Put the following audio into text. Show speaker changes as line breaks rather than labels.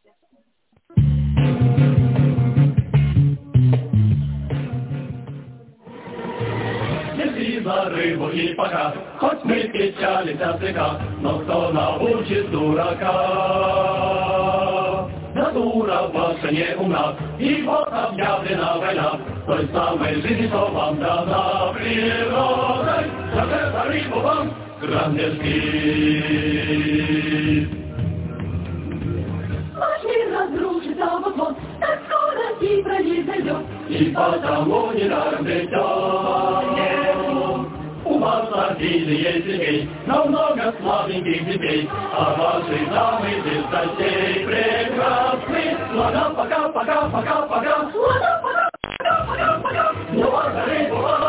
За рыбу и пока, хоть мы печались от века, но кто научит дурака? Натура ваша не умна, и вот объявлена война, той самой жизни, что вам дана природой. За это рыбу вам грандежки.
Ваш мир разрушится вот-вот, так скоро и произойдет,
и потому не разлетет. У вас обилие семей, но много слабеньких детей, а ваши дамы без гостей прекрасны. Ладно, пока.
ладно, пока.
Ну,